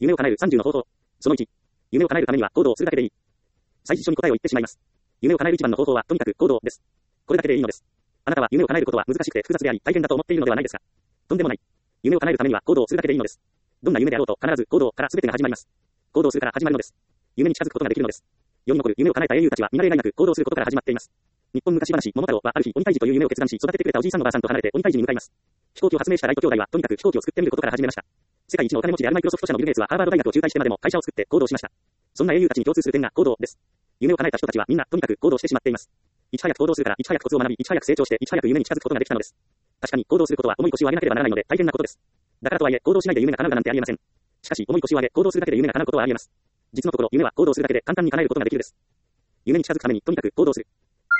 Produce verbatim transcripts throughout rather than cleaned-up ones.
夢を叶えるさんじゅうの方法。そのいち。夢を叶えるためには行動するだけでいい。最初に答えを言ってしまいます。夢を叶える一番の方法はとにかく行動です。これだけでいいのです。あなたは夢を叶えることは難しくて複雑であり大変だと思っているのではないですか。とんでもない。夢を叶えるためには行動するだけでいいのです。どんな夢であろうと必ず行動から全てが始まります。行動するから始まるのです。夢に近づくことができるのです。世に残る夢を叶えた英雄たちは見慣れないなく行動することから始まっています。日本昔話、桃太郎はある日鬼退治という夢を決断し育ててくれたおじいさんおばあさんと離れて鬼退治に向かいます。飛行機を発明したライト兄弟はとにかく飛行機を作ってみることから始めました。世界一のお金持ちであるマイクロソフト社のビル・ゲイツはハーバード大学を中退してまでも会社を作って行動しました。そんな英雄たちに共通する点が行動です。夢を叶えた人たちはみんなとにかく行動してしまっています。いち早く行動するからいち早くコツを学び、いち早く成長していち早く夢に近づくことができたのです。確かに行動することは重い腰を上げなければならないので大変なことです。だからとはいえ行動しないで夢が叶うなんてありえません。しかし重い腰を上げ行動するだけで夢が叶うことはありえます。実のところ夢は行動するだけで簡単に叶えることができるです。夢に近づくためにとにかく行動する。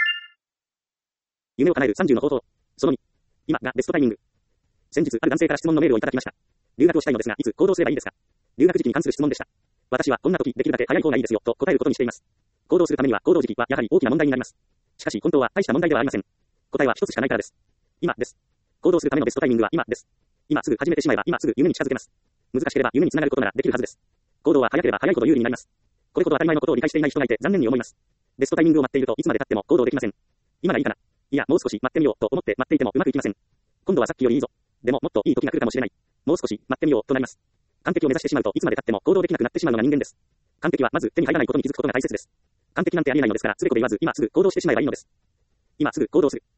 夢を叶えるさんじゅうの方法。そのに。今がベストタイミング。先日ある男性から質問のメールをいただきました。留学をしたいのですがいつ行動すればいいですか。留学時期に関する質問でした。私はこんな時できるだけ早い方がいいですよと答えることにしています。行動するためには行動時期はやはり大きな問題になります。しかし本当は大した問題ではありません。答えは一つしかないからです。今です。行動するためのベストタイミングは今です。今すぐ始めてしまえば今すぐ夢に近づけます。難しければ夢につながることならできるはずです。行動は早ければ早いほど有利になります。これほど当たり前のことを理解していない人がいて残念に思います。ベストタイミングを待っているといつまで経っても行動できません。今がいいかな。いやもう少し待ってみようと思って待っていてもうまくいきません。今度はさっきよりいいぞ。でももっといい時が来るかもしれない。もう少し待ってみようとなります。完璧を目指してしまうといつまで経っても行動できなくなってしまうのが人間です。完璧はまず手に入らないことに気づくことが大切です。完璧なんてありえないのですからつべこべ言わず今すぐ行動してしまえばいいのです。今すぐ行動する。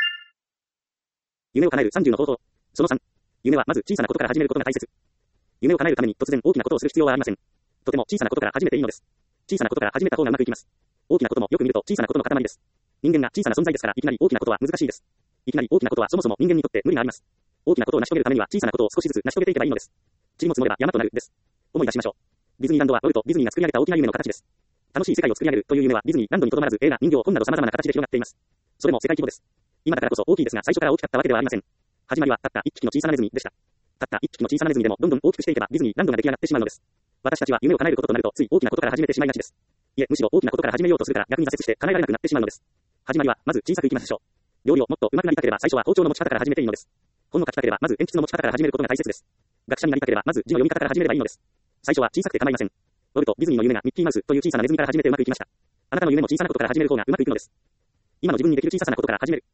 夢を叶えるさんじゅうの方法。そのさん。夢はまず小さなことから始めることが大切。夢を叶えるために突然大きなことをする必要はありません。とても小さなことから始めていいのです。小さなことから始めた方がうまくいきます。大きなこともよく見ると小さなことの塊です。人間が小さな存在ですからいきなり大きなことは難しいです。いきなり大きなことはそもそも人間にとって無理があります。大きなことを成し遂げるためには小さなことを少しずつ成し遂げていけばいいのです。塵も積もれば山となるです。思い出しましょう。ディズニーランドはウォルト・ディズニーが作り上げた大きな夢の形です。楽しい世界を作り上げるという夢はディズニーランドにとどまらず映画、人形、本など様々な形で広がっています。それも世界規模です。今だからこそ大きいですが最初から大きかったわけではありません。始まりはたった一匹の小さなネズミでした。たった一匹の小さなネズミでもどんどん大きくしていけばディズニーランドが出来上がってしまうのです。私たちは夢を叶えることとなるとつい大きなことから始めてしまいがちです。いえ、むしろ大きなことから始めようとするから逆に挫折して叶えられなくなってしまうのです。始まりはまず小さくいきましょう。料理をもっと上手くなりたければ最初は包丁の持ち方から始めていいのです。本を書きたければまず鉛筆の持ち方から始めることが大切です。学者になりたければまず字の読み方から始めればいいのです。最初は小さくて構いません。ウォルト・ディズニーの夢がミッキーマウスという小さなネズミから始めてうまくいきました。あなたの夢も小さなことから始める方がうまくいくのです。今の自分にできる小さなことから始める。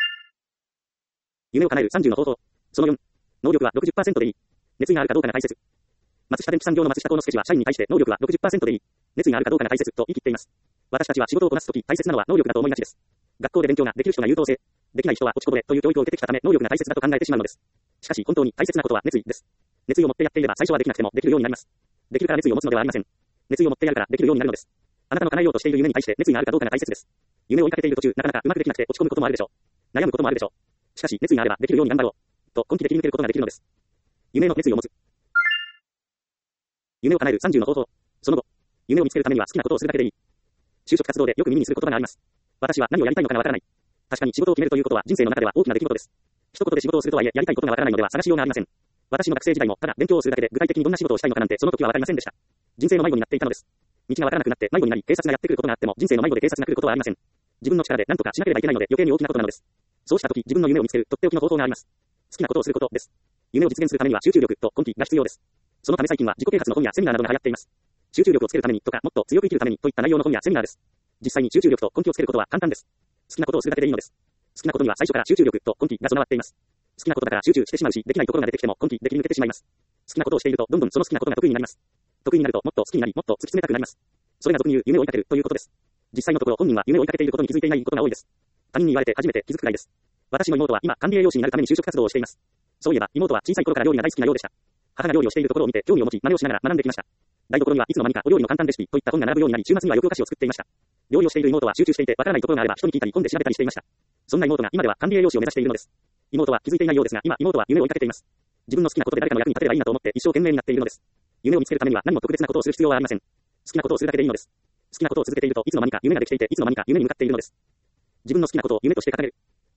夢を叶えるさんじゅうの方法。そのよん。能力は ろくじゅっパーセント でいい。熱意があるかどうかが大切。松下電器産業の松下幸之助氏は社員に対して能力は ろくじゅっパーセント でいい。熱意があるかどうかが大切と言い切っています。私たちは仕事をこなすとき大切なのは能力だと思いがちです。学校で勉強ができる人が優等生。できない人は落ちこぼれという教育を受けてきたため能力が大切だと考えてしまうのです。しかし本当に大切なことは熱意です。熱意を持ってやっていれば最初はできなくてもできるようになります。できるから熱意を持つのではありません。熱意を持ってやるからできるようになるのです。あなたの叶えようとしている夢に対して熱意があるかどうかが大切です。夢を追いかけている途中なかなかうまくできなくて落ち込むこともあるでしょう。悩むこともあるでしょう。しかし熱意があればできるように頑張ろうと根気で切り抜けることができるのです。夢の熱意を持つ。夢を叶えるさんじゅうの方法。その後、夢を見つけるためには好きなことをするだけでいい。就職活動でよく耳にする言葉があります。私は何をやりたいのかがわからない。確かに仕事を決めるということは人生の中では大きな出来事です。一言で仕事をするとはいえやりたいことがわからないのでは探しようがありません。私の学生時代もただ勉強をするだけで具体的にどんな仕事をしたいのかなんてその時はわかりませんでした。人生の迷子になっていたのです。道がわからなくなって迷子になり警察がやってくることがあっても人生の迷子で警察が来ることはありません。自分の力で何とかしなければいけないので余計に大きなことなのです。そうした時自分の夢を見つけるとっておきの方法があります。好きなことをすることです。夢を実現するためには集中力と根気が必要です。そのため最近は自己啓発の本やセミナーなどが流行っています。集中力をつけるためにとかもっと強く生きるためにといった内容の本やセミナーです。実際に集中力と根気をつけることは簡単です。好きなことをするだけでいいのです。好きなことには最初から集中力と根気が備わっています。好きなことだから集中してしまうし、できないところが出てきても根気で切り抜けてしまいます。好きなことをしているとどんどんその好きなことが得意になります。得意になるともっと好きになり、もっと突き詰めたくなります。それが俗に言う夢を追いかけるということです。実際のところ本人は夢を追いかけていることに気づいていないことが多いです。他人に言われて初めて気づくくらいです。私の妹は今管理栄養士になるために就職活動をしています。そういえば妹は小さい頃から料理が大好きなようでした。母が料理をしているところを見て興味を持ち真似をしながら学んできました。台所にはいつの間にかお料理の簡単レシピといった本が並ぶようになり、週末にはよくお菓子を作っていました。料理をしている妹は集中していてわからないところがあれば人に聞いたり本で調べたりしていました。そんな妹が今では管理栄養士を目指しているのです。妹は気づいていないようですが今妹は夢を追いかけています。自分の好きなことで誰かの役に立てればいいなと思って一生懸命になっているのです。夢を見つけるためには何も特別なことをする必要はありません。好きなことをするだけでいいのです。好きなことを続けているといつの間にか夢ができていていつの間にか夢に向かっているのです。自分の好きなことを夢として掲げる。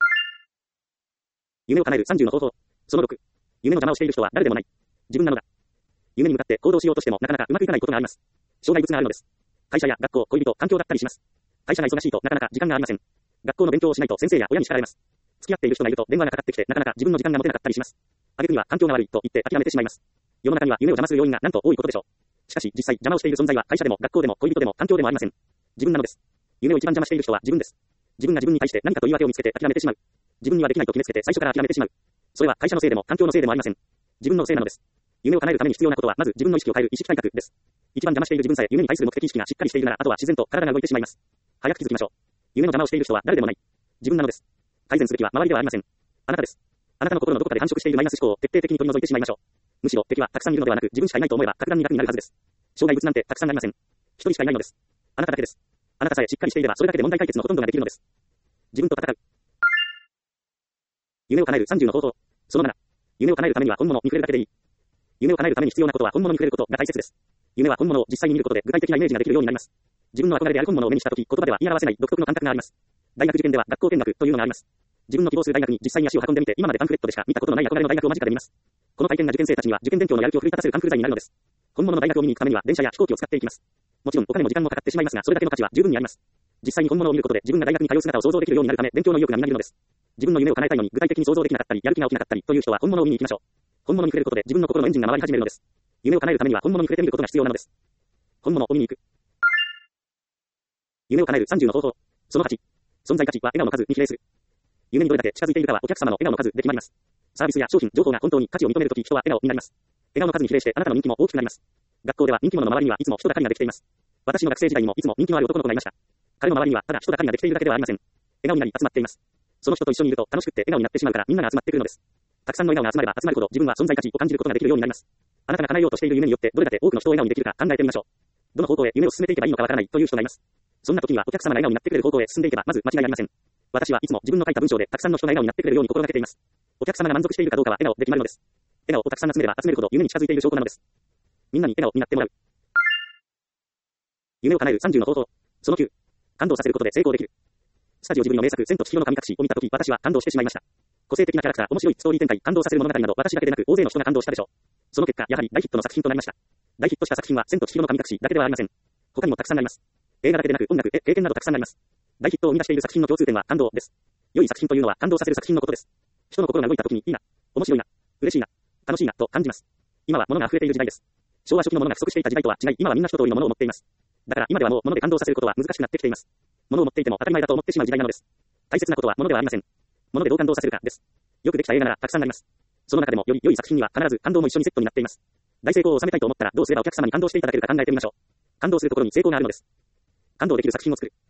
夢を叶えるさんじゅうの方法。そのろく。夢の邪魔をしている人は誰でもない。自分なのだ。夢に向かって行動しようとしてもなかなかうまくいかないことがあります。障害物があるのです。会社や学校、恋人、環境だったりします。会社が忙しいとなかなか時間がありません。学校の勉強をしないと先生や親に叱られます。付き合っている人がいると電話がかかってきてなかなか自分の時間が持てなかったりします。挙句には環境が悪いと言って諦めてしまいます。 世の中には夢を邪魔する要因がなんと多いことでしょう。しかし実際邪魔をしている存在は会社でも学校でも恋人でも環境でもありません。自分なのです。夢を一番邪魔している人は自分です。自分が自分に対して何かと言い訳を見つけて諦めてしまう。自分にはできないと決めつけて最初から諦めてしまう。それは会社のせいでも環境のせいでもありません。自分のせいなのです。夢を叶えるために必要なことはまず自分の意識を変える意識改革です。一番邪魔している自分さえ夢に対する目的意識がしっかりしているならあとは自然と体が動いてしまいます。早く気づきましょう。夢の邪魔をしている人は誰でもない。自分なのです。改善すべきは周りではありません。あなたです。あなたの心のどこかで繁殖しているマイナス思考を徹底的に取り除いてしまいましょう。むしろ敵はたくさんいるのではなく自分しかいないと思えば格段に楽になるはずです。障害物なんてたくさんありません。一人しかいないのです。あなただけです。あなたさえしっかりしていればそれだけで問題解決のほとんどができるのです。自分と戦う。夢を叶えるさんじゅうの方法。そのなな。夢を叶えるためには本物に触れるだけでいい。夢を叶えるために必要なことは本物に触れることが大切です。夢は本物を実際に見ることで具体的なイメージができるようになります。自分の憧れである本物を目にしたとき、言葉では言い表せない独特の感覚があります。大学受験では学校見学というのがあります。自分の希望する大学に実際に足を運んでみて、今までパンフレットでしか見たことのない憧れの大学を間近で見ます。この体験が受験生たちには受験勉強のやる気を奮い立たせるカンフル剤になるのです。本物の大学を見に行くためには電車や飛行機を使っていきます。もちろんお金も時間もかかってしまいますが、それだけの価値は十分にあります。実際に本物を見ることで自分が大学に通う姿を想像できるようになるため、勉強の意欲がみなぎるのです。自分の夢を叶えたいのに具体的に想像できなかったり、やる気が起きなかったりという人は本物を見に行きましょう。本物に触れることで自分の心のエンジンが回り始めるのです。夢を叶えるためには本物に触れてみることが必要なのです。本物を見に行く。夢を叶えるさんじゅうの方法。そのはち。存在価値は笑顔の数に比例する。夢にどれだけ近づいているかはお客様の笑顔の数で決まります。サービスや商品、情報が本当に価値を認めるとき人は笑顔になります。笑顔の数に比例してあなたの人気も大きくなります。学校では人気者の周りにはいつも人だかりができています。私の学生時代にもいつも人気のある男の子がいました。彼の周りにはただ人だかりができているだけではありません。笑顔になり集まっています。その人と一緒にいると楽しくって笑顔になってしまうからみんなが集まってくるのです。たくさんの笑顔が集まれば集まるほど自分は存在価値を感じることができるようになります。あなたが叶えようとしている夢によってどれだけ多くの人を笑顔にできるか考えてみましょう。どの方向へ夢を進めていけばいいのかわからないという人がいます。そんな時にはお客様が笑顔になってくれる方向へ進んでいけばまず間違いありません。私はいつも自分の書いた文章でたくさんの人が笑顔になってくれるように心がけています。お客様が満足しているかどうかは笑顔で決まるのです。笑顔をたくさん集めれば集めるほど夢に近づいている証拠なのです。みんなに笑顔になってもらう。夢を叶えるさんじゅうの方法。そのきゅう。感動させることで成功できる。スタジオジブリの名作千と千尋の神隠しを見たとき私は感動してしまいました。個性的なキャラクター、面白いストーリー展開、感動させる物語など私だけでなく大勢の人が感動したでしょう。その結果、やはり大ヒットの作品となりました。大ヒットした作品は千と千尋の神隠しだけではありません。他にもたくさんあります。映画だけでなく音楽、絵、経験などたくさんあります。大ヒットを生み出している作品の共通点は感動です。良い作品というのは感動させる作品のことです。人の心が動いたときにいいな、面白いな、嬉しいな、楽しいなと感じます。今は物が溢れている時代です。昭和初期の物が不足していた時代とは違い、今はみんな一通りの物を持っています。だから今ではもう物で感動させることは難しくなってきています。物を持っていても当たり前だと思ってしまう時代なのです。大切なことは物ではありません。物でどう感動させるかです。よくできた映画ならたくさんあります。その中でもより良い作品には必ず感動も一緒にセットになっています。大成功を収めたいと思ったらどうすればお客様に感動していただけるか考えてみましょう。感動するところに成功があるのです。感動できる作品を作る。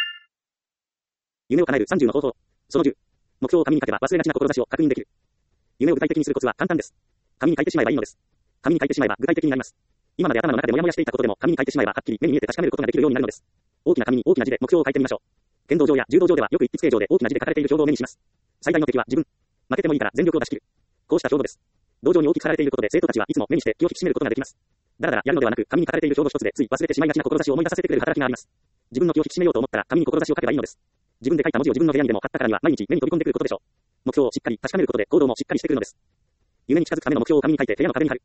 夢を叶えるさんじゅうの方法。そのじゅう。目標を紙に書けば忘れがちな志を確認できる。夢を具体的にするコツは簡単です。紙に書いてしまえばいいのです。紙に書いてしまえば具体的になります。今まで頭の中でモヤモヤしていたことでも紙に書いてしまえばはっきり目に見えて確かめることができるようになるのです。大きな紙に大きな字で目標を書いてみましょう。剣道場や柔道場ではよく一筆形状で大きな字で書かれている標語を目にします。最大の敵は自分。負けてもいいから全力を出し切る。こうした標語です。道場に大きく書かれていることで生徒たちはいつも目にして気を引き締めることができます。だらだらやるのではなく紙に書かれている標語一つでつい忘れてしまいがちな志を思い出させてくれる働きがあります。自分の気を引き締めようと思ったら紙に志を書けばいいのです。自分で書いた文字を自分の部屋にでも貼ったからには毎日目に飛び込んでくることでしょう。目標をしっかり確かめることで行動もしっかりしてくるのです。夢に近づくための目標を紙に書いて部屋の壁に貼る。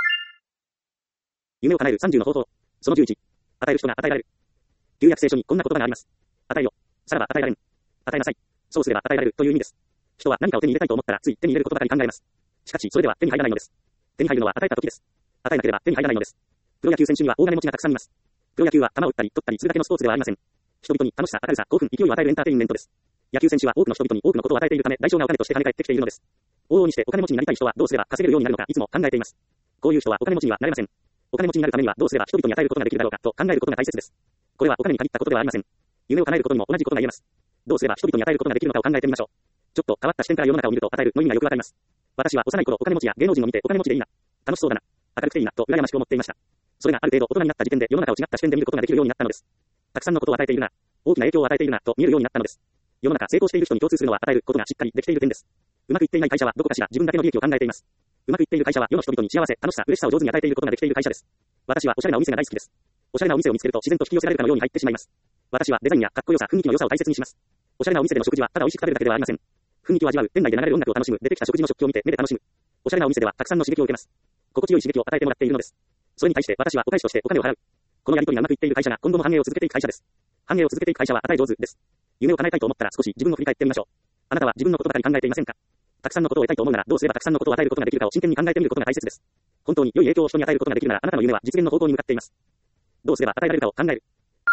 夢を叶えるさんじゅうの方法。そのじゅういち。与える人が与えられる。旧約聖書にこんな言葉があります。与えよ。さらば与えられん。与えなさい。そうすれば与えられるという意味です。人は何かを手に入れたいと思ったらつい手に入れることばかり考えます。しかしそれでは手に入らないのです。手に入るのは与えた時です。与えなければ手に入らないのです。プロ野球選手には大金持ちがたくさんいます。プロ野球は球を打ったり取ったりするだけのスポーツではありません。人々に楽しさ、明るさ、興奮、勢いを与えるエンターテインメントです。野球選手は多くの人々に多くのことを与えているため代償がお金として跳ね返ってきているのです。往々にしてお金持ちになりたい人はどうすれば稼げるようになるのかいつも考えています。こういう人はお金持ちにはなれません。お金持ちになるためにはどうすれば人々に与えることができるだろうかと考えることが大切です。これはお金に限ったことではありません。夢を叶えることにも同じことが言えます。どうすれば人々に与えることができるのかを考えてみましょう。ちょっと変わった視点から世の中を見ると与えるの意味がよくわかります。私は幼い頃お金持ちや芸能人を見てお金持ちでいいな、楽しそうだな、明るくていいなと羨ましく思っていました。それがある程度大人になった時点で世の中を違った視点で見ることができるようになったのです。たくさんのことを与えているな、大きな影響を与えているなと見えるようになったのです。世の中成功している人に共通するのは与えることがしっかりできている点です。うまくいっていない会社はどこかしら自分だけの利益を考えています。うまくいっている会社は世の人々に幸せ、楽しさ、嬉しさを上手に与えていることができている会社です。私はおしゃれなお店が大好きです。おしゃれなお店を見つけると自然と引き寄せられるかのように入ってしまいます。私はデザインやかっこよさ、雰囲気の良さを大切にします。おしゃれなお店での食事はただ美味しく食べるだけではありません。雰囲気を味わう、店内で流れる音楽を楽しむ、出てきた食事の食器を見て目で楽しむ。おしゃれなお店ではたくさんの刺激を受けます。心地よい刺激を与えてもらっているのです。それに対して私はお返しとしてお金を払う。このやり取りがうまくいっている会社が今後も繁栄を続けていく会社です。繁栄を続けていく会社は与え上手です。夢を叶えたいと思ったら少し自分を振り返ってみましょう。あなたは自分のことばかり考えていませんか？ たくさんのことを得たいと思うなら、どうすればたくさんのことを与えることができるかを真剣に考えてみることが大切です。本当に良い影響を人に与えることができるなら、あなたの夢は実現の方向に向かっています。どうすれば与えられるかを考える。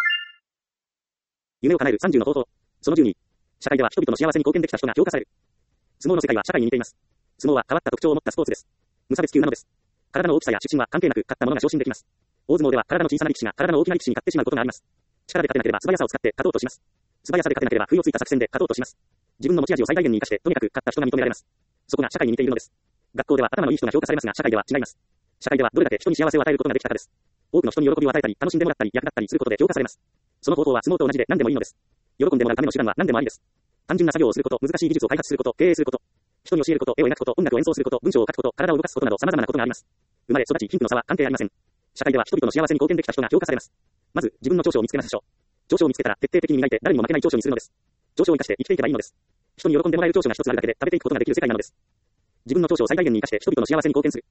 夢を叶えるさんじゅうの方法。そのじゅうに。社会では人々の幸せに貢献できた人が評価される。相撲の世界は社会に似ています。相撲は変わった特徴を持ったスポーツです。無差別級なのです。体の大きさや出身は関係なく勝った者が昇進できます。大相撲では体の小さな力士が体の大きな力士に勝ってしまうことがあります。力で勝てなければ素早さを使って勝とうとします。素早さで勝てなければ不意をついた作戦で勝とうとします。自分の持ち味を最大限に生かしてとにかく勝った人が認められます。そこが社会に似ているのです。学校では頭のいい人が評価されますが、社会では違います。社会ではどれだけ人に幸せを与えることができたかです。多くの人に喜びを与えたり、楽しんでもらったり、役立ったりすることで評価されます。その方法は相撲と同じで何でもいいのです。喜んでもらうための手段は何でもありです。単純な作業をすること、難しい技術を開発すること、経営すること、人に教えること、絵を描くこと、音楽を演奏すること、文章を書くこと、体を動かすことなど様々なことがあります。生まれ育ち、貧富の差は関係ありません。社会では人々の幸せに貢献できた人が評価されます。まず、自分の長所を見つけましょう。長所を見つけたら徹底的に磨いて誰にも負けない長所にするのです。長所を生かして生きていけばいいのです。人に喜んでもらえる長所が一つあるだけで食べていくことができる世界なのです。自分の長所を最大限に生かして人々の幸せに貢献する。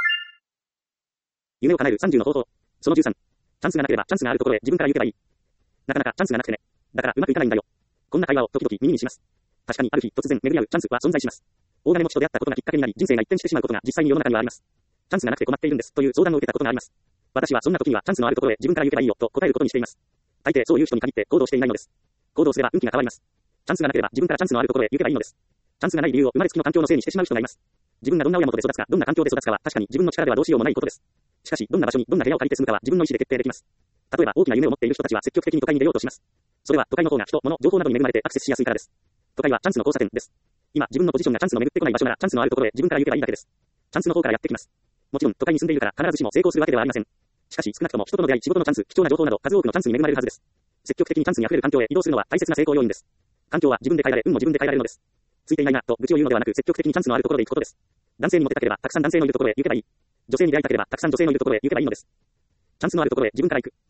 夢を叶えるさんじゅうの方法。そのじゅうさん。チャンスがなければチャンスがあるところへ自分から行けばいい。なかなかチャンスがなくてね。だからうまくいかないんだよ。こんな会話を時々耳にします。確かにある日突然巡り合うチャンスは存在します。大金持ちと出会ったことがきっかけになり人生が一転してしまうことが実際に世の中にはあります。チャンスがなくて困っているんですという相談を受けたことがあります。私はそんな時にはチャンスのあるところへ自分から行けばいいよと答えることにしています。大抵そういう人に限って行動していないのです。行動すれば運気が変わります。チャンスがなければ自分からチャンスのあるところへ行けばいいのです。チャンスがない理由を生まれつきの環境のせいにしてしまう人がいます。自分がどんな親元で育つか、どんな環境で育つかは確かに自分の力ではどうしようもないことです。しかし、どんな場所にどんな部屋を借りて住むかは自分の意思で決定できます。例えば大きな夢を持っている人たちは積極的に都会に出ようとします。それは都会の方が人、物、情報などに恵まれてアクセスしやすいからです。都会はチャンスの交差点です。今、自分のポジションがチャンスの巡ってこない場所ならチャンスのあるところへ自分から行けばいいだけです。チャンスの方からやってきます。もちろん都会に住んでいるから必ずしも成功するわけではありません。しかし少なくとも人との出会い、仕事のチャンス、貴重な情報など数多くのチャンスに恵まれるはずです。積極的にチャンスに溢れる環境へ移動するのは大切な成功要因です。環境は自分で変えられ、運も自分で変えられるのです。ついていないなと愚痴を言うのではなく積極的にチャンスのあるところで行くことです。男性にモテたければたくさん男性のいるところへ行けばいい。女性に出会いたければたくさん女性のいるところへ行けばいいのです。チャンスのあるところへ自分から行く。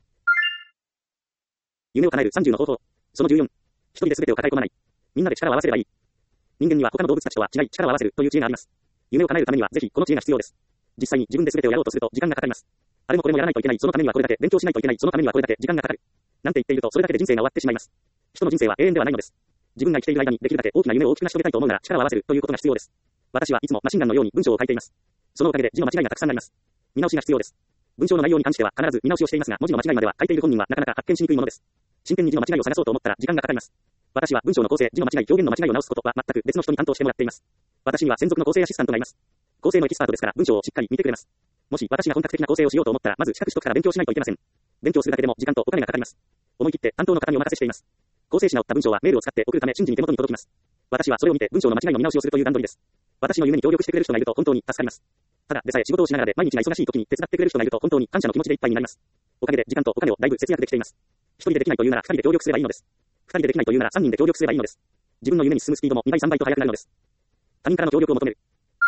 夢を叶えるさんじゅうの方法。そのじゅうよん。一人で全てを抱え込まない。みんなで力を合わせればいい。人間には他の動物たちとは違い力を合わせるという知恵があります。夢を叶えるためにはぜひこの知恵が必要です。実際に自分で全てをやろうとすると時間がかかります。あれもこれもやらないといけない。そのためにはこれだけ勉強しないといけない。そのためにはこれだけ時間がかかる。なんて言っているとそれだけで人生が終わってしまいます。人の人生は永遠ではないのです。自分が生きている間にできるだけ大きな夢を大きく成し遂げたいと思うなら力を合わせるということが必要です。私はいつもマシンガンのように文章を書いています。そのおかげで字の間違いがたくさんなります。見直しが必要です。文章の内容に関しては必ず見直しをしていますが、文字の間違いまでは書いている本人はなかなか発見しにくいものです。真剣に字の間違いを探そうと思ったら時間がかかります。私は文章の構成、字の間違い、表現の間違いを直すことは全く別の人に担当してもらっています。私には専属の構成アシスタントがいます。構成のエキスパートですから文章をしっかり見てくれます。もし私が本格的な構成をしようと思ったらまず資格取得から勉強しないといけません。勉強するだけでも時間とお金がかかります。思い切って担当の方にお任せしています。構成し直った文章はメールを使って送るため瞬時に手元に届きます。私はそれを見て文章の間違いの見直しをするという段取りです。私の夢に協力してくれる人がいると本当に助かります。ただでさえ仕事をしながらで毎日が忙しい時に手伝ってくれる人がいると本当に感謝の気持ちでいっぱいになります。おかげで時間とお金をだいぶ節約できています。一人でできないというなら二人で協力すればいいのです。二人でできないというなら三人で協力すればいいのです。自分の夢に進むスピードもにばいさんばいと速くなるのです。他人からの協力を求める。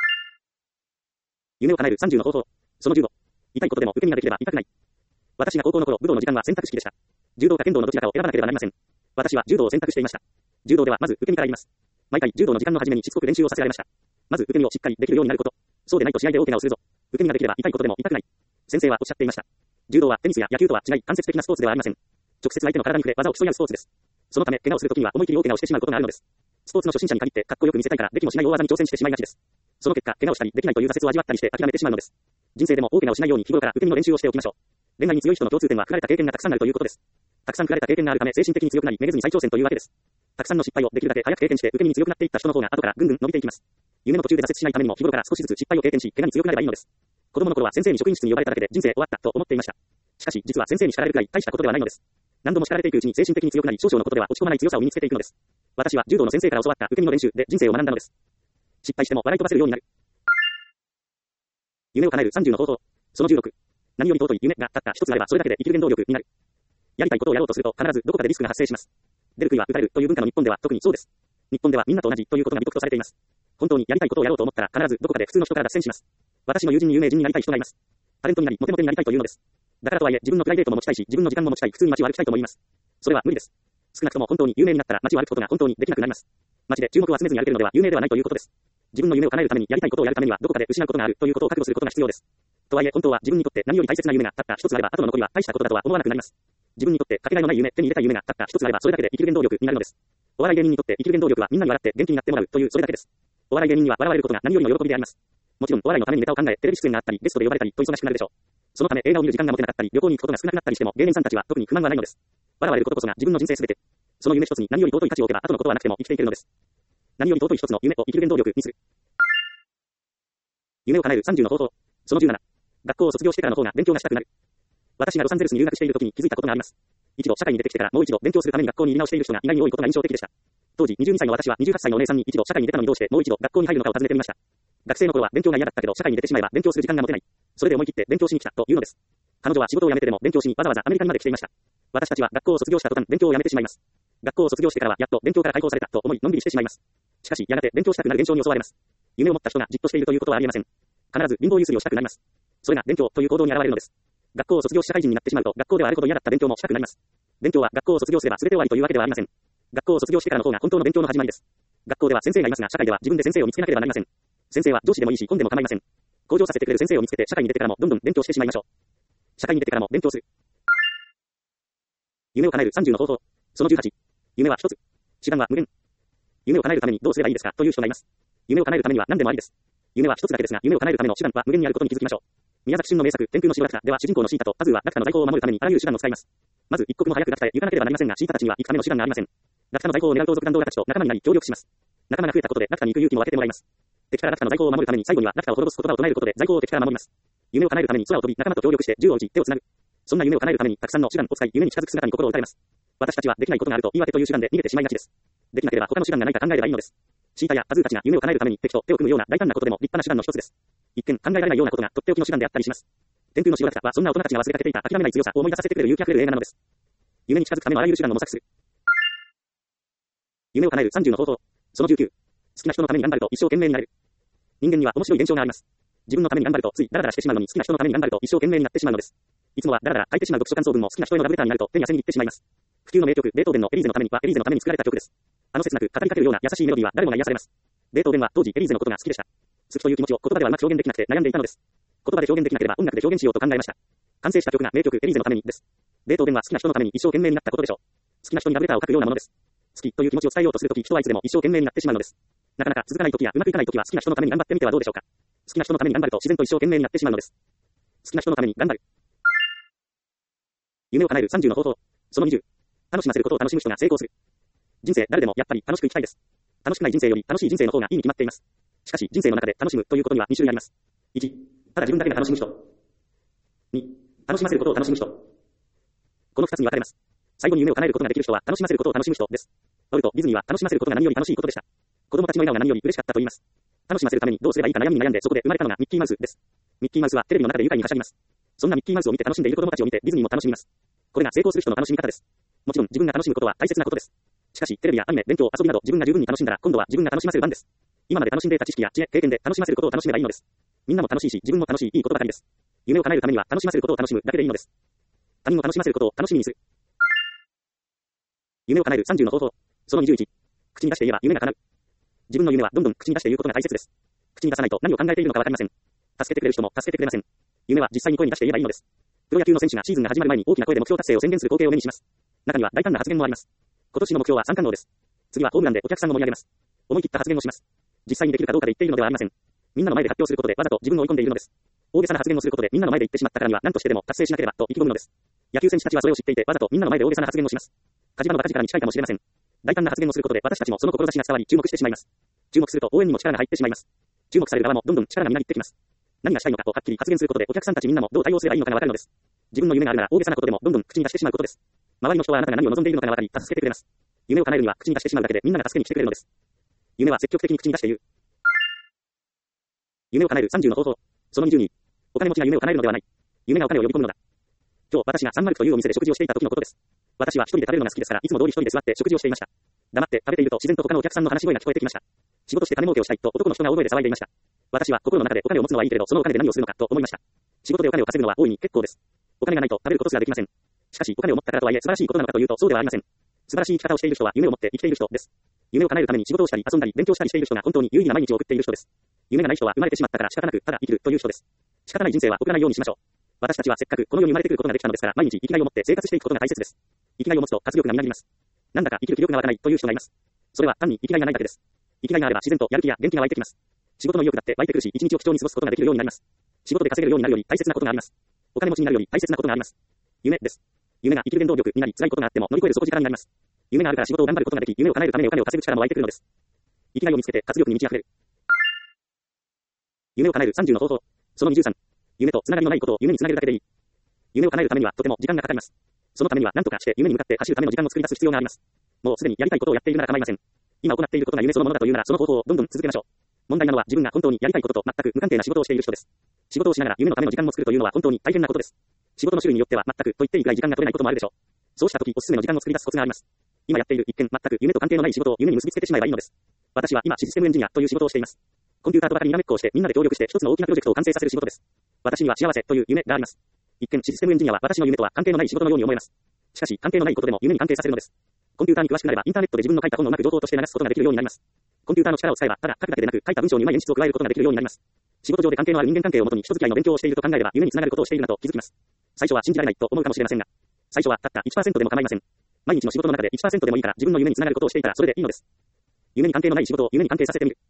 夢を叶えるさんじゅうの方法。そのじゅうご。痛いことでも受け身ができれば痛くない。私が高校の頃、武道の時間は選択式でした。柔道か剣道のどちらかを選ばなければなりません。私は柔道を選択していました。柔道ではまず受け身からやります。毎回柔道の時間の初めにしつこく練習をさせられました。まず受け身をしっかりできるようになること。そうでないと試合で大怪我をするぞ。受け身ができれば痛いことでも痛くない。先生はおっしゃっていました。柔道はテニスや野球とは違い間接的なスポーツではありません。直接相手の体に触れ技を競い合うスポーツです。そのため怪我をするときには思い切り大怪我をしてしまうことがあるのです。スポーツの初心者に限ってかっこよく見せたいからできもしない大技に挑戦してしまいがちです。その結果怪我をしたりできないという挫折を味わったりして諦めてしまうのです。人生でも大怪我をしないように日頃から受け身の練習をしておきましょう。恋愛に強い人の共通点は振られた経験がたくさんあるということです。たくさん振られた経験があるため精神的に強くなりめげずに再挑戦というわけです。たくさんの失敗をできるだけ早く経験して受け身に強くなっていった人の方が後からぐんぐん伸びていきます。夢の途中で挫折しないためにも日頃から少しずつ失敗を経験し怪我に強くなればいいのです。子供の頃は先生に職員室に呼ばれただけで人生終わったと思っていました。しかし実は先生に叱られるくらい大したことではないのです。何度も叱られていくうちに精神的に強くなり少々のことでは落ち込まない強さを身につけていくのです。私は柔道の先生から教わった受け身の練習で人生を学んだのです。失敗しても笑い飛ばせるようになる。夢を叶えるさんじゅうの方法。そのじゅうろく。何より尊い夢がたった一つあればそれだけで生きる原動力になる。やりたいことをやろうとすると必ずどこかでリスクが発生します。出る杭は打たれるという文化の日本では特にそうです。日本ではみんなと同じということが美徳とされています。本当にやりたいことをやろうと思ったら必ずどこかで普通の人から脱線します。私の友人に有名人になりたい人がいます。タレントになりモテモテになりたいというのです。だからとはいえ自分のプライベートも持ちたいし自分の時間も持ちたい普通に街を歩きたいと思います。それは無理です。少なくとも本当に有名になったら街を歩くことが本当にできなくなります。街で注目を集めずに歩けるのでは有名ではないということです。自分の夢を叶えるためにやりたいことをやるためにはどこかで失うことがあるということを覚悟することが必要です。とはいえ本当は自分にとって何より大切な夢がたった一つあれば後の残りは大したことだとは思わなくなります。自分にとってかけがえのない夢、手に入れたい夢がたった一つあればそれだけで生きる原動力になるのです。お笑い芸人にとって生きる原動力はみんなに笑って元気になってもらうというそれだけです。 お笑い芸人には笑われることが何よりの喜びであります。もちろん、お笑いのためにネタを考え、テレビ出演があったり、ゲストで呼ばれたりと忙しくなるでしょう。そのため映画を見る時間が持てなかったり、旅行に行くことが少なくなったりしても、芸人さんたちは特に不満はないのです。笑われることこそが自分の人生すべて。その夢一つに何より尊い価値を置けば、後のことはなくても生きていけるのです。何より尊い一つの夢を生きる原動力にする。夢を叶えるさんじゅうの方法。そのじゅうなな。学校を卒業してからの方が勉強がしたくなる。私がロサンゼルスに留学している時に気づいたことがあります。一度社会に出てきてからもう一度勉強するために学校に入り直している人が意外に多いことが印象的でした。当時にじゅうにさいの私はにじゅうはっさいのお姉さんに一度社会に出たのにどうしてもう一度学校に入るのかを尋ねてみました。学生の頃は勉強が嫌だったけど社会に出てしまえば勉強する時間が持てない。それで思い切って勉強しに来たというのです。彼女は仕事を辞めてでも勉強しにわざわざアメリカにまで来ていました。私たちは学校を卒業した途端勉強を辞めてしまいます。学校を卒業してからはやっと勉強から解放されたと思いのんびりしてしまいます。しかしやがて勉強したくなる現象に襲われます。夢を持った人がじっとしているということはありえません。必ず貧乏ゆすりをしたくなります。それが勉強という行動に現れるのです。学校を卒業し社会人になってしまうと学校ではあれほど嫌だった勉強もしたくなります。勉強は学校を卒業すれば全て終わりというわけではありません。学校を卒業してからの方が本当の勉強の始まりです。学校では先生がいますが社会では自分で先生を見つけなければなりません。先生は上司でもいいし本でも構いません。向上させてくれる先生を見つけて社会に出てからもどんどん勉強してしまいましょう。社会に出てからも勉強する。夢を叶えるさんじゅうの方法。そのじゅうはち。夢は一つ。手段は無限。夢を叶えるためにどうすればいいですかという人がいます。夢を叶えるためには何でもありです。夢は一つだけですが、夢を叶えるための手段は無限にあることに気づきましょう。宮崎駿の名作、天空の城ラピュタでは主人公のシータとパズーはラピュタの財宝を守るためにあらゆる手段を使います。まず一刻も早くラピュタへ行かなければなりませんが、シータたちには行くための手段がありません。ラピュタの財宝を狙う盗賊団ドーラたちと仲間になり協力します。仲間が増えたことでラピュタに行く勇気も分けてもらいます。敵からラピュタの財宝を守るために最後にはラピュタを滅ぼす言葉を唱えることで財宝を敵から守ります。夢を叶えるために空を飛び仲間と協力して銃を撃ち手をつなぐ。そんな夢を叶えるためにたくさんの手段を使い夢に近づく姿に心を打たれます。私たちはできないことがあると言い訳という手段で逃げてしまいがちです。できなければ他の手段がないか考えればいいのです。シータやパズーたちが夢を叶えるために敵と手を組むような大胆なことでも立派な手段の一つです。一見考えられないようなことがとっておきの手段であったりします。天空の城ラピュタはそんな大人たちが忘れかけていた諦めない強さを思い出させてくれる勇気あふれる映画なのです。夢に近づくためのあらゆる手段を模索する。夢を叶えるさんじゅうの方法。そのじゅうきゅう。好きな人のために頑張ると一生懸命になれる。人間には面白い現象があります。自分のために頑張るとついダラダラしてしまうのに好きな人のために頑張ると一生懸命になってしまうのです。いつもはダラダラ書いてしまう読書感想文も好きな人へのラブレターになると手に汗に行ってしまいます。不朽の名曲ベートーベンのエリーゼのためにはエリーゼのために作られた曲です。あの切なく語りかけるような優しいメロディーは誰もが癒されます。ベートーベンは当時エリーゼのことが好きでした。好きという気持ちを言葉ではうまく表現できなくて悩んでいたのです。言葉で表現できなければ音楽で表現しようと考えました。完成した曲が名曲エリーゼのためにです。ベートーベンは好きな人のために一生懸命になったことでしょう。好きな人にラブレターを書くようなものです。好きという気持ちを伝えようとするとき人はいつでも一生懸命になってしまうのです。なかなか続かないときやうまくいかないときは好きな人のために頑張ってみてはどうでしょうか。好きな人のために頑張ると自然と一生懸命になってしまうのです。好きな人のために頑張る。夢を叶えるさんじゅうの方法。そのにじゅう。楽しませることを楽しむ人が成功する。人生誰でもやっぱり楽しく生きたいです。楽しくない人生より楽しい人生の方がいいに決まっています。しかし人生の中で楽しむということにはに種類あります。いち、ただ自分だけが楽しむ人。に、楽しませることを楽しむ人。このふたつに分かれます。最後に夢を叶えることができる人は楽しませることを楽しむ人です。ウォルト・ディズニーは楽しませることが何より楽しいことでした。子供たちの笑顔が何より嬉しかったと言います。楽しませるためにどうすればいいか悩みに悩んでそこで生まれたのがミッキーマウスです。ミッキーマウスはテレビの中で愉快にはしゃぎます。そんなミッキーマウスを見て楽しんでいる子供たちを見てディズニーも楽しみます。これが成功する人の楽しみ方です。もちろん自分が楽しむことは大切なことです。しかしテレビやアニメ、勉強、遊びなど自分が十分に楽しんだら今度は自分が楽しませる番です。今まで楽しんでいた知識や知恵、経験で楽しませることを楽しめばいいのです。みんなも楽しいし自分も楽しいいいことばかりです。夢を叶えるためには楽しませることを楽しむだけでいいのです。他人を楽しませることを楽しみにする。夢を叶えるさんじゅうの方法。そのにじゅういち。口に出して言えば夢が叶う。自分の夢はどんどん口に出して言うことが大切です。口に出さないと何を考えているのかわかりません。助けてくれる人も助けてくれません。夢は実際に声に出して言えばいいのです。プロ野球の選手がシーズンが始まる前に大きな声で目標達成を宣言する光景を目にします。中には大胆な発言もあります。今年の目標は三冠王です。次はホームランでお客さんを盛り上げます。思い切った発言をします。実際にできるかどうかで言っているのではありません。みんなの前で発表することでわざと自分を追い込んでいるのです。大げさな発言をすることでみんなの前で言ってしまったからには何としてでも達成しなければと意気込むのです。野球選手たちはそれを知っていてわざとみんなの前で大げさな発言をします。火事場のバカ力に近いかもしれません。大胆な発言をすることで私たちもその志が伝わり注目してしまいます。注目すると応援にも力が入ってしまいます。注目される側もどんどん力がみなぎってきます。何がしたいのかとはっきり発言することでお客さんたちみんなもどう対応すればいいのかがわかるのです。自分の夢があるなら大げさなことでもどんどん口に出してしまうことです。周りの人はあなたが何を望んでいるのかがわかり助けてくれます。夢を叶えるには口に出してしまうだけでみんなが助けに来てくれるのです。夢は積極的に口に出して言う。夢を叶えるさんじゅうの方法。そのにじゅうに。お金持ちが夢を叶えるのではない。夢がお金を呼び込むのだ。今日私がサンマルクというお店で食事をしていた時のことです。私は一人で食べるのが好きですからいつも通り一人で座って食事をしていました。黙って食べていると自然と他のお客さんの話し声が聞こえてきました。仕事して金儲けをしたいと男の人が大声で騒いでいました。私は心の中でお金を持つのはいいけれどそのお金で何をするのかと思いました。仕事でお金を稼ぐのは大いに結構です。お金がないと食べることすらできません。しかしお金を持ったからとはいえ素晴らしいことなのかというとそうではありません。素晴らしい生き方をしている人は夢を持って生きている人です。夢を叶えるために仕事をしたり遊んだり勉強したりしている人が本当に有意義な毎日を送っている人です。夢がない人は生まれてしまったから仕方なくただ生きるという人です。仕方ない人生は送らないようにしましょう。私たちはせっかくこの世に生まれてくることができたのですから毎日生きがいを持って生活していくことが大切です。生きがいを持つと活力がみなぎります。なんだか生きる気力が湧かないという人がいます。それは単に生きがいがないだけです。 生きがいがあれば自然とやる気や元気が湧いてきます。仕事の意欲だって湧いてくるし、一日を貴重に過ごすことができるようになります。仕事で稼げるようになるより大切なことがあります。お金持ちになるより大切なことがあります。夢です。夢が生きる原動力になり、辛いことがあっても乗り越える底力になります。夢があるから仕事を頑張ることができ、夢を叶えるためにお金を稼ぐ力も湧いてくるのです。生きがいを見つけて活力に満ち溢れる。夢を叶えるさんじゅうの方法。そのにじゅうさん。夢とつながりのないことを夢につなげるだけでいい。夢を叶えるためにはとても時間がかかります。そのためには何とかして夢に向かって走るための時間を作り出す必要があります。もうすでにやりたいことをやっているなら構いません。今行っていることが夢そのものだというならその方法をどんどん続けましょう。問題なのは自分が本当にやりたいことと全く無関係な仕事をしている人です。仕事をしながら夢のための時間を作るというのは本当に大変なことです。仕事の種類によっては全くと言っていいくらい時間が取れないこともあるでしょう。そうした時おすすめの時間を作り出すコツがあります。今やっている一見全く夢と関係のない仕事を夢に結びつけてしまえばいいのです。私は今システムエンジニアという仕事をしています。コンピューターとばかりにらめっこをしてみんなで協力して一つの大きなプロジェクトを完成させる仕事です。私には幸せという夢があります。一見システムエンジニアは私の夢とは関係のない仕事のように思えます。しかし関係のないことでも夢に関係させるのです。コンピューターに詳しくなればインターネットで自分の書いた本をうまく情報として流すことができるようになります。コンピューターの力を使えばただ書くだけでなく書いた文章にうまい演出を加えることができるようになります。仕事上で関係のある人間関係をもとに人付き合いの勉強をしていると考えれば夢につながることをしているなと気づきます。最初は信じられないと思うかもしれませんが、最初はたった いちパーセント でも構いません。毎日の仕事の中で いちパーセント でもいいから自分の夢につながることをしていたらそれでいいのです。夢に関係のない仕事を夢に関係させてみる。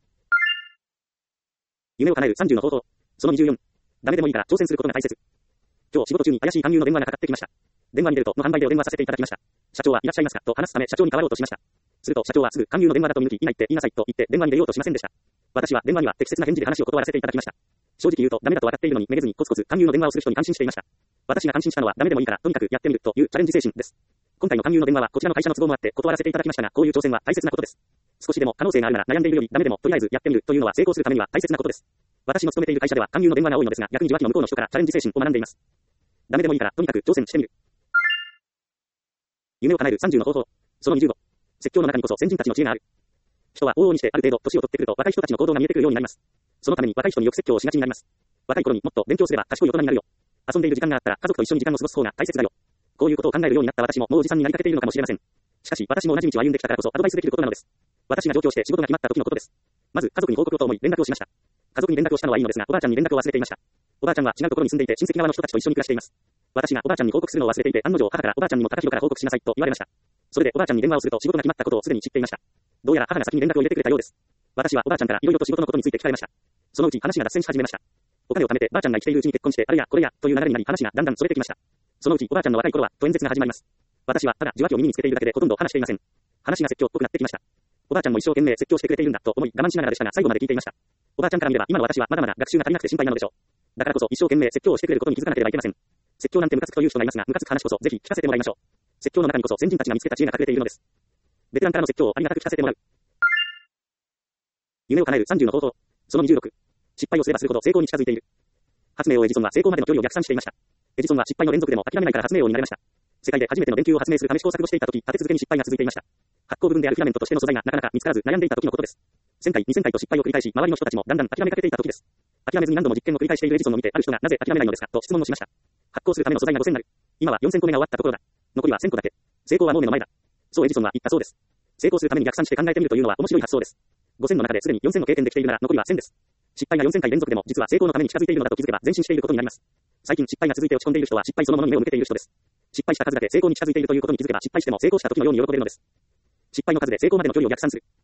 夢を叶えるさんじゅうの方法。そのにじゅうよん。ダメでもいいから挑戦することが大切。今日仕事中に怪しい勧誘の電話がかかってきました。電話に出るとの販売でお電話させていただきました。社長はいらっしゃいますかと話すため社長に代わろうとしました。すると社長はすぐ勧誘の電話だと見抜き、今言って言いなさいと言って電話に出ようとしませんでした。私は電話には適切な返事で話を断らせていただきました。正直言うとダメだと分かっているのにめげずにコツコツ勧誘の電話をする人に感心していました。私が感心したのはダメでもいいからとにかくやってみるというチャレンジ精神です。今回の勧誘の電話はこちらの会社の都合もあって断らせていただきましたが、こういう挑戦は大切なことです。少しでも可能性があるなら悩んでいるよりダメでもとりあえずやってみるというのは成功するためには大切なことです。私の勤めている会社では勧誘の電話が多いのですが、逆に受話器の向こうの人からチャレンジ精神を学んでいます。ダメでもいいからとにかく挑戦してみる。夢を叶えるさんじゅうの方法。そのにじゅうご。説教の中にこそ先人たちの知恵がある。人は往々にしてある程度年を取ってくると若い人たちの行動が見えてくるようになります。そのために若い人によく説教をしがちになります。若い頃にもっと勉強すれば賢い大人になるよ。遊んでいる時間があったら家族と一緒に時間を過ごす方が大切だよ。こういうことを考えるようになった私ももうおじさんになりかけているのかもしれません。しかし私も同じ道を歩んできたからこそアドバイスできることなのです。私が上京して仕事が決まった時のことです。まず家族に報告をと思い連絡をしました。家族に連絡をしたのはいいのですが、おばあちゃんに連絡を忘れていました。おばあちゃんは違うところに住んでいて親戚側の人たちと一緒に暮らしています。私がおばあちゃんに報告するのを忘れていて、案の定母からおばあちゃんにも高弘から報告しなさいと言われました。それでおばあちゃんに電話をすると仕事が決まったことをすでに知っていました。どうやら母が先に連絡を入れてくれたようです。私はおばあちゃんからいろいろと仕事のことについて聞かれました。そのうち話が脱線し始めました。お金を貯めてばあちゃんが生きているうちに結婚してあれやこれやという流れになり話がだんだんそれてきました。そのうちおばあちゃんの若い頃はと演説が始まります。私はただ受話器を耳につけているだけでほとんど話していません。話が説教っぽくなってきました。おばあちゃんも一生懸命説教してくれているんだと思い我慢しながらでしたが最後まで聞いていました。おばあちゃんから見れば今の私はまだまだ学習が足りなくて心配なのでしょう。だからこそ一生懸命説教をしてくれることに気づかなければいけません。説教なんてムカつくという人がいますが、ムカつく話こそぜひ聞かせてもらいましょう。説教の中にこそ先人たちが見つけた知恵が隠れているのです。ベテランからの説教をありがたく聞かせてもらう。夢を叶えるさんじゅうの方法。そのにじゅうろく。失敗をすればするほど成功に近づいている。発明王エジソンは成功までの距離を逆算していました。エジソンは失敗の連続でも諦めないから発明王になれました。世界で初めての電球を発明するため試行錯誤していた時、立て続けに失敗が続いていました。発光部分であるフィラメントとしての素材がなかなか見つからず悩んでいた時のことです。せんかい、にせんかいと失敗を繰り返し、周りの人たちもだんだん諦めかけていた時です。諦めずに何度も実験を繰り返しているエジソンを見て、ある人がなぜ諦めないのですかと質問をしました。発光するための素材がごせんになる。今はよんせんこめが終わったところだ。残りはせんこだけ。成功はもう目の前だ。そうエジソンは言ったそうです。成功するために逆算して考えてみるというのは面白い発想です。ごせんの中ですでによんせんの経験できているなら残りはせんです。失敗がよんせんかい連続でも実は成功のために近づいているのだと気づけば前進していることになります。最近失敗が続いて落ち込んでいる人は失敗そのものに目を向けている人です。失敗した数だけ成功に近づいているということに気づけば失敗しても成功した時のように喜べるのです。失敗の数で成功までの距離を逆算する。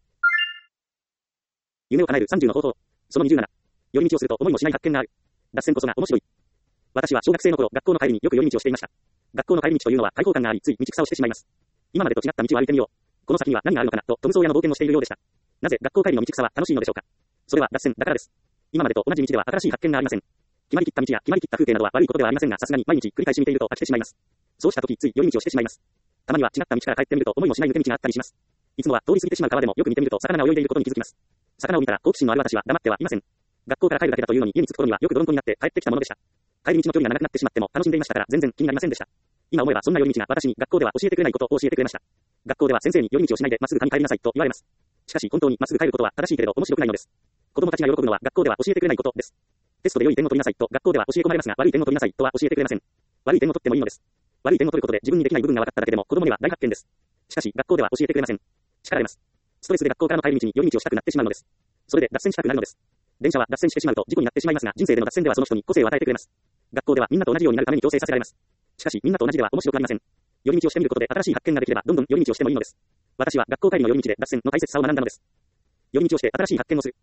夢を叶えるさんじゅうの方法。そのにじゅうなな。寄り道をすると思いもしない発見がある。脱線こそが面白い。私は小学生の頃、学校の帰りによく寄り道をしていました。学校の帰り道というのは開放感があり、つい道草をしてしまいます。今までと違った道を歩いてみよう。この先には何があるのかなとトムソーヤの冒険をしているようでした。なぜ学校帰りの道草は楽しいのでしょうか。それは脱線だからです。今までと同じ道では新しい発見がありません。決まりきった道や決まりきった風景などは悪いことではありませんが、さすがに毎日繰り返し見ていると飽きてしまいます。そうした時つい寄り道をしてしまいます。たまには違った道から帰ってみると思いもしない抜け道があったりします。いつもは通り過ぎてしまう川でもよく見てみると魚が泳いでいることに気づきます。魚を見たら好奇心のある私は黙ってはいません。学校から帰るだけだというのに家に着く頃にはよく泥んこになって帰ってきたものでした。帰り道の距離が長くなってしまっても楽しんでいましたから全然気になりませんでした。今思えばそんな寄り道が私に学校では教えてくれないことを教えてくれました。学校では先生に寄り道をしないでまっすぐ家に帰りなさいと言われます。しかし本当にまっすぐ帰ることは正しいけれど面白くないのです。子供たちが喜ぶのは学校では教えてくれないことです。テストで良い点を取りなさいと学校では教え込まれますが、悪い点を取りなさいとは教えてくれません。悪い点を取ってもいいのです。悪い点を取ることで自分にできない部分が分かっただけでも子供には大発見です。しかし学校では教えてくれません。叱られます。ストレスで学校からの帰り道に寄り道をしたくなってしまうのです。それで脱線したくなるのです。電車は脱線してしまうと事故になってしまいますが、人生での脱線ではその人に個性を与えてくれます。学校ではみんなと同じようになるために強制させられます。しかしみんなと同じでは面白くありません。寄り道をしてみることで新しい発見ができればどんどん寄り道をしてもいいのです。私は学校帰りの寄り道で脱線の大切さを学んだのです。 寄り道をして新しい発見をする。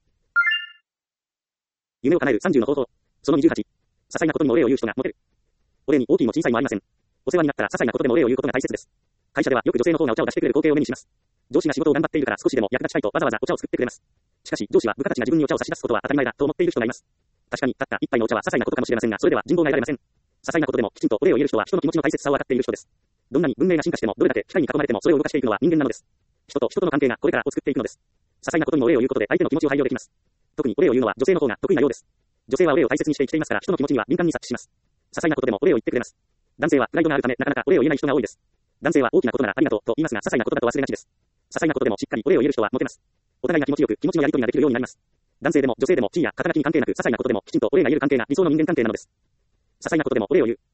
夢を叶えるさんじゅうの方法。そのにじゅうはち。些細なことにもお礼を言う人がモテる。お礼に大きいも小さいもありません。お世話になったら些細なことでもお礼を言うことが大切です。会社ではよく女性の方がお茶を出してくれる光景を目にします。上司が仕事を頑張っているから少しでも役立ちたいとわざわざお茶を作ってくれます。しかし上司は部下たちが自分にお茶を差し出すことは当たり前だと思っている人がいます。確かにたった一杯のお茶は些細なことかもしれませんが、それでは人望が得られません。些細なことでもきちんとお礼を言える人は人の気持ちの大切さを分かっている人です。どんなに文明が進化してもどれだけ機械に囲まれてもそれを動かしていくのは人間なのです。人と人との関係がこれからを作っていくのです。些細なことにもお礼を言うことで相手の気持ちを配慮できます。特にお礼を言うのは女性の方が得意なようです。女性はお礼を大切にして生きていますから人の気持ちには敏感に察知します。些細なことでもお礼を言ってくれます。男性はプライドがあるためなかなかお礼を言えない人が多いです。男性は大きなことならありがとうと言いますが些細なことだと忘れがちです。些細なことでもしっかりお礼を言える人はモテます。お互いが気持ちよく気持ちのやり取りができるようになります。男性でも女性でも地位や肩書きに関係なく些細なことでもきちんとお礼が言える関係が理想の人間関係なのです。些細なことでもお礼を言う。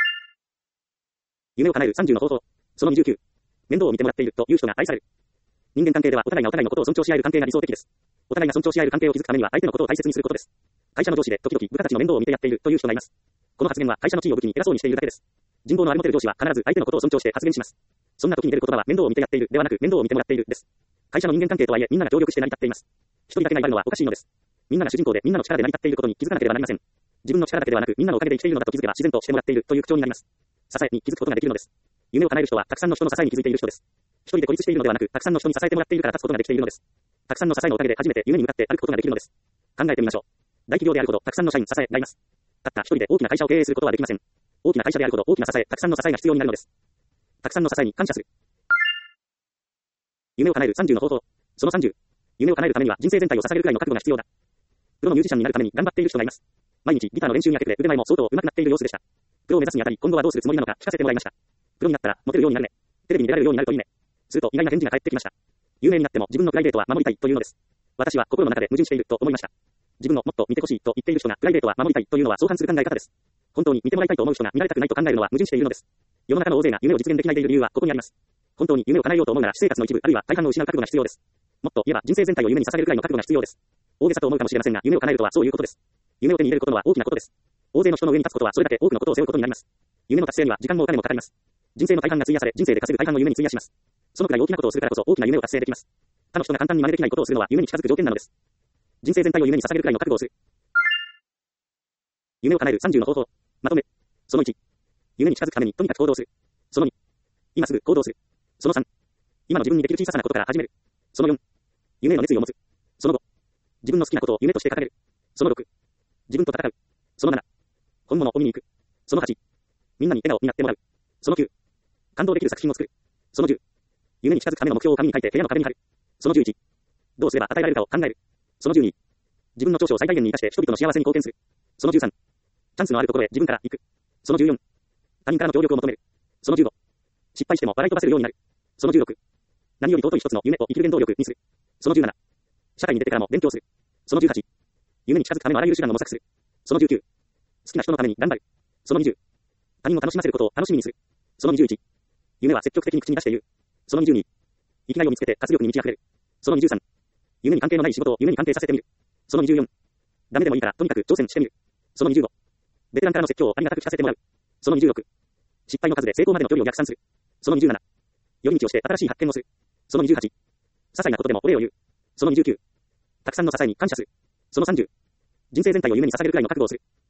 夢を叶えるさんじゅうの方法。そのにじゅうきゅう。面倒を見てもらっているという人が愛される。人間関係ではお互いがお互いのことを尊重し合える関係が理想的です。お互いが尊重し合える関係を築くためには相手のことを大切にすることです。会社の上司で時々部下たちの面倒を見てやっているという人がいます。この発言は会社の地位を武器に偉そうにしているだけです。人望のありもてる上司は必ず相手のことを尊重して発言します。そんな時に出る言葉は面倒を見てやっているではなく面倒を見てもらっているです。会社の人間関係とはいえみんなが協力して成り立っています。一人だけがいるのはおかしいのです。みんなが主人公でみんなの力で成り立っていることに気づかなければなりません。自分の力だけではなくみんなのおかげで生きているのだと気づけば自然としてもらっているという口調になります。支えに気づくことができるのです。夢を叶える人はたくさんの人の支えに気づいている人です。一人で孤立しているのではなくたくさんの人に支えてもらっているから立つことができているのです。たくさんの支えのおかげで初めて夢に向かって歩くことができるのです。考えてみましょう。大企業であるほどたくさんの社員支えがいます。たった一人で大きな会社を経営することはできません。大きな会社であるほど大きな支え、たくさんの支えが必要になるのです。たくさんの支えに感謝する。夢を叶えるさんじゅうの方法。そのさんじゅう。夢を叶えるためには人生全体を捧げるくらいの覚悟が必要だ。プロのミュージシャンになるために頑張っている人がいます。毎日ギターの練習に明け暮れ腕前も相当上手くなっている様子でした。プロを目指すにあたり今後はどうするつもりなのか聞かせてもらいました。プロになったらモテるようになるね。テレビに出られるようになるといいね。すると意外な返事が返ってきました。有名になっても自分のプライベートは守りたいというのです。私は心の中で矛盾していると思いました。自分をもっと見てほしいと言っている人がプライベートは守りたいというのは相反する考え方です。本当に見てもらいたいと思う人が見られたくないと考えるのは矛盾しているのです。世の中の大勢が夢を実現できないでいる理由はここにあります。本当に夢を叶えようと思うなら私生活の一部あるいは大半を失う覚悟が必要です。もっと言えば人生全体を夢に捧げるくらいの覚悟が必要です。大げさと思うかもしれませんが夢を叶えるとはそういうことです。夢を手に入れることは大きなことです。大勢の人の上に立つことはそれだけ多くのことを背負うことになります。夢の達成には時間もお金もかかります。人生の大半が費やされ人生で稼ぐ大半を夢に費やします。そのくらい大きなことをするからこそ大きな夢を達成できます。他の人が簡単に真似できないことをするのは夢に近づく条件なのです。人生全体を夢に捧げるくらいの覚悟をする。夢を叶えるさんじゅうの方法。まとめ。そのいち。夢に近づくためにとにかく行動する。そのに。今すぐ行動する。そのさん。今の自分にできる小さなことから始める。そのよん。夢への熱意を持つ。そのご。自分の好きなことを夢として掲げる。そのろく。自分と戦う。そのなな。本物を見に行く。そのはち。みんなに笑顔になってもらう。そのきゅう。感動できる作品を作る。そのじゅう。夢に近づくための目標を紙に書いて部屋の壁に貼る。そのじゅういち。どうすれば与えられるかを考える。そのじゅうに。自分の長所を最大限に生かして人々の幸せに貢献する。そのじゅうさん。チャンスのあるところへ自分から行く。そのじゅうよん。他人からの協力を求める。そのじゅうご。失敗しても笑い飛ばせるようになる。そのじゅうろく。何より尊い一つの夢を生きる原動力にする。そのじゅうなな。社会に出てからも勉強する。そのじゅうはち。夢に近づくためのあらゆる手段を模索する。そのじゅうきゅう。好きな人のために頑張る。そのにじゅう。他人を楽しませることを楽しみにする。そのにじゅういち。夢は積極的に口に出して言う。そのにじゅうに。生きがいを見つけて活力に満ち溢れる。そのにじゅうさん。夢に関係のない仕事を夢に関係させてみる。そのにじゅうよん。ダメでもいいからとにかく挑戦してみる。そのにじゅうご。ベテランからの説教をありがたく聞かせてもらう。そのにじゅうろく。失敗の数で成功までの距離を逆算する。そのにじゅうなな。寄り道をして新しい発見をする。そのにじゅうはち。些細なことでもお礼を言う。そのにじゅうきゅう。たくさんの支えに感謝する。そのさんじゅう。人生全体を夢に捧げるくらいの覚悟をする。